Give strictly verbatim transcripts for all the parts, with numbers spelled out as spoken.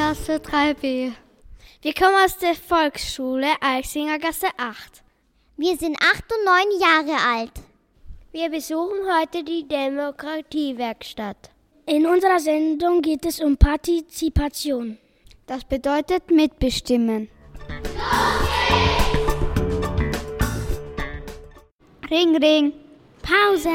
Klasse drei b. Wir kommen aus der Volksschule Eichsingergasse acht. Wir sind acht und neun Jahre alt. Wir besuchen heute die Demokratiewerkstatt. In unserer Sendung geht es um Partizipation. Das bedeutet mitbestimmen. Ring, ring. Pause.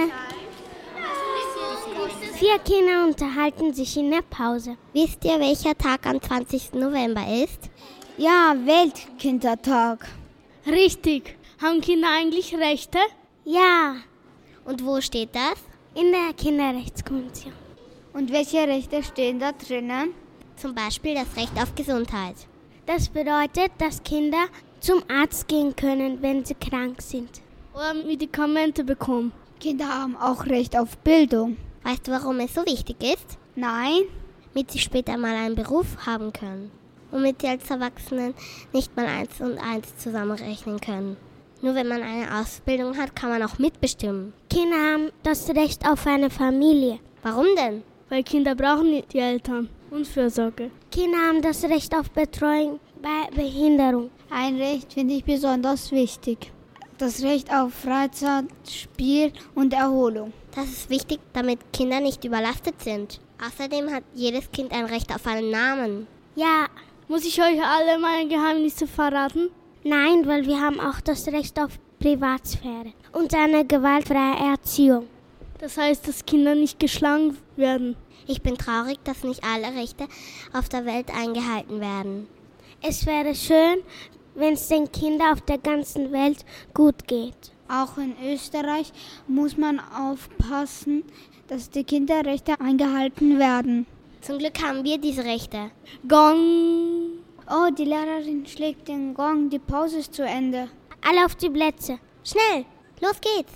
Vier Kinder unterhalten sich in der Pause. Wisst ihr, welcher Tag am zwanzigsten November ist? Ja, Weltkindertag. Richtig. Haben Kinder eigentlich Rechte? Ja. Und wo steht das? In der Kinderrechtskonvention. Und welche Rechte stehen da drinnen? Zum Beispiel das Recht auf Gesundheit. Das bedeutet, dass Kinder zum Arzt gehen können, wenn sie krank sind. Oder Medikamente bekommen. Kinder haben auch Recht auf Bildung. Weißt du, warum es so wichtig ist? Nein. Damit sie später mal einen Beruf haben können. Womit sie als Erwachsenen nicht mal eins und eins zusammenrechnen können. Nur wenn man eine Ausbildung hat, kann man auch mitbestimmen. Kinder haben das Recht auf eine Familie. Warum denn? Weil Kinder brauchen die Eltern und Fürsorge. Kinder haben das Recht auf Betreuung bei Behinderung. Ein Recht finde ich besonders wichtig. Das Recht auf Freizeit, Spiel und Erholung. Das ist wichtig, damit Kinder nicht überlastet sind. Außerdem hat jedes Kind ein Recht auf einen Namen. Ja. Muss ich euch alle meine Geheimnisse verraten? Nein, weil wir haben auch das Recht auf Privatsphäre und eine gewaltfreie Erziehung. Das heißt, dass Kinder nicht geschlagen werden. Ich bin traurig, dass nicht alle Rechte auf der Welt eingehalten werden. Es wäre schön, wenn es den Kindern auf der ganzen Welt gut geht. Auch in Österreich muss man aufpassen, dass die Kinderrechte eingehalten werden. Zum Glück haben wir diese Rechte. Gong! Oh, die Lehrerin schlägt den Gong, die Pause ist zu Ende. Alle auf die Plätze. Schnell, los geht's!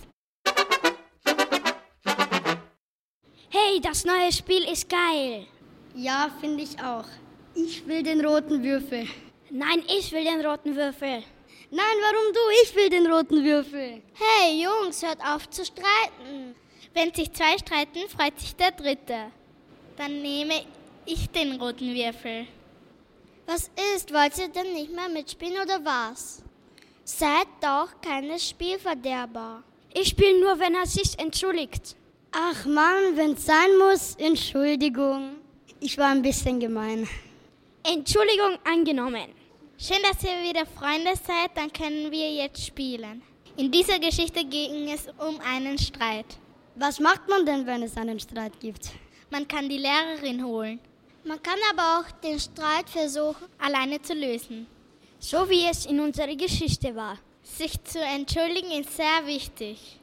Hey, das neue Spiel ist geil. Ja, finde ich auch. Ich will den roten Würfel. Nein, ich will den roten Würfel. Nein, warum du? Ich will den roten Würfel. Hey, Jungs, hört auf zu streiten. Wenn sich zwei streiten, freut sich der Dritte. Dann nehme ich den roten Würfel. Was ist? Wollt ihr denn nicht mehr mitspielen oder was? Seid doch keine Spielverderber. Ich spiele nur, wenn er sich entschuldigt. Ach Mann, wenn's sein muss, Entschuldigung. Ich war ein bisschen gemein. Entschuldigung angenommen. Schön, dass ihr wieder Freunde seid, dann können wir jetzt spielen. In dieser Geschichte ging es um einen Streit. Was macht man denn, wenn es einen Streit gibt? Man kann die Lehrerin holen. Man kann aber auch den Streit versuchen, alleine zu lösen. So wie es in unserer Geschichte war. Sich zu entschuldigen ist sehr wichtig.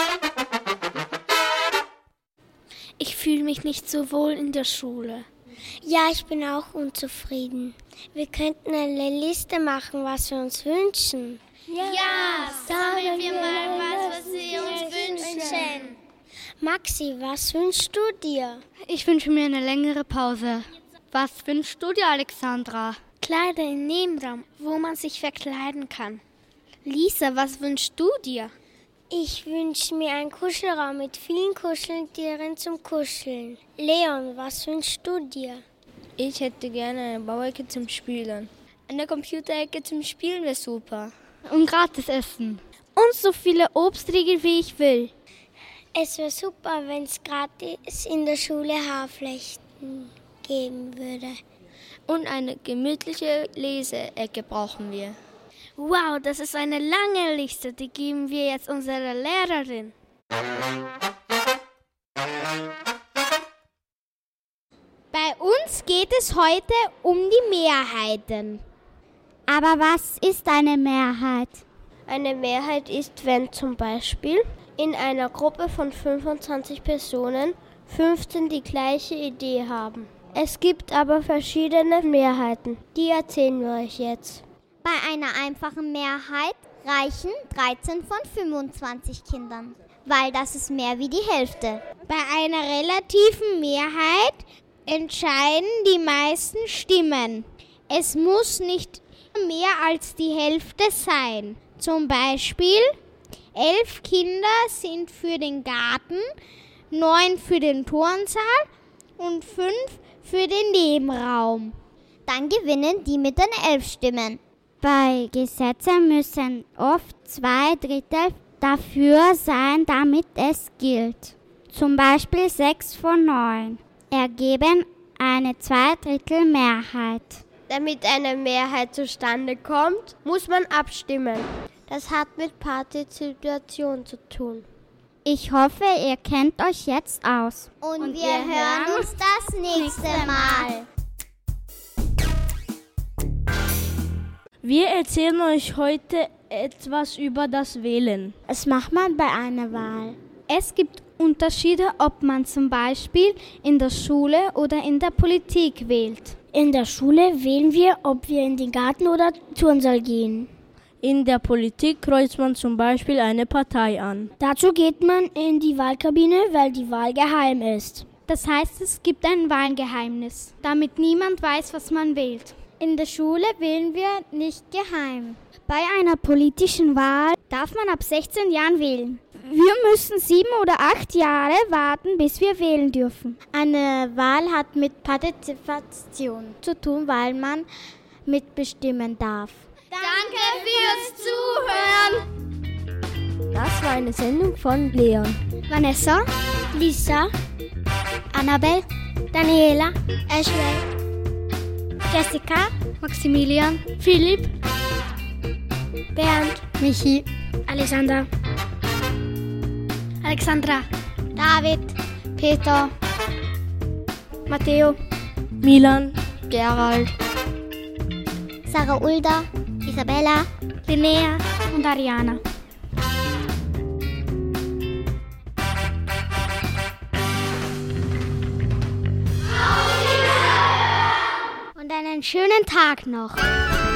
Ich fühle mich nicht so wohl in der Schule. Ja, ich bin auch unzufrieden. Wir könnten eine Liste machen, was wir uns wünschen. Ja, ja, sammeln wir mal was, was wir uns wünschen. Maxi, was wünschst du dir? Ich wünsche mir eine längere Pause. Was wünschst du dir, Alexandra? Kleider im Nebenraum, wo man sich verkleiden kann. Lisa, was wünschst du dir? Ich wünsche mir einen Kuschelraum mit vielen Kuscheltieren zum Kuscheln. Leon, was wünschst du dir? Ich hätte gerne eine Bauecke zum Spielen. Eine Computerecke zum Spielen wäre super. Und gratis essen. Und so viele Obstriegel, wie ich will. Es wäre super, wenn es gratis in der Schule Haarflechten geben würde. Und eine gemütliche Leseecke brauchen wir. Wow, das ist eine lange Liste, die geben wir jetzt unserer Lehrerin. Bei uns geht es heute um die Mehrheiten. Aber was ist eine Mehrheit? Eine Mehrheit ist, wenn zum Beispiel in einer Gruppe von fünfundzwanzig Personen fünfzehn die gleiche Idee haben. Es gibt aber verschiedene Mehrheiten. Die erzählen wir euch jetzt. Bei einer einfachen Mehrheit reichen dreizehn von fünfundzwanzig Kindern, weil das ist mehr wie die Hälfte. Bei einer relativen Mehrheit entscheiden die meisten Stimmen. Es muss nicht mehr als die Hälfte sein. Zum Beispiel elf Kinder sind für den Garten, neun für den Turnsaal und fünf für den Nebenraum. Dann gewinnen die mit den elf Stimmen. Bei Gesetzen müssen oft zwei Drittel dafür sein, damit es gilt. Zum Beispiel sechs von neun ergeben eine Zweidrittelmehrheit. Damit eine Mehrheit zustande kommt, muss man abstimmen. Das hat mit Partizipation zu tun. Ich hoffe, ihr kennt euch jetzt aus. Und, Und wir, wir hören uns das nächste Mal. Wir erzählen euch heute etwas über das Wählen. Was macht man bei einer Wahl? Es gibt Unterschiede, ob man zum Beispiel in der Schule oder in der Politik wählt. In der Schule wählen wir, ob wir in den Garten oder Turnsaal gehen. In der Politik kreuzt man zum Beispiel eine Partei an. Dazu geht man in die Wahlkabine, weil die Wahl geheim ist. Das heißt, es gibt ein Wahlgeheimnis, damit niemand weiß, was man wählt. In der Schule wählen wir nicht geheim. Bei einer politischen Wahl darf man ab sechzehn Jahren wählen. Wir müssen sieben oder acht Jahre warten, bis wir wählen dürfen. Eine Wahl hat mit Partizipation zu tun, weil man mitbestimmen darf. Danke fürs Zuhören. Das war eine Sendung von Leon, Vanessa, Lisa, Annabelle, Daniela, Ashley, Jessica, Maximilian, Philipp, Bernd, Michi, Alexander, Alexandra, David, Peter, Matteo, Milan, Gerald, Sarah Ulda, Isabella, Linnea und Ariana. Und einen schönen Tag noch.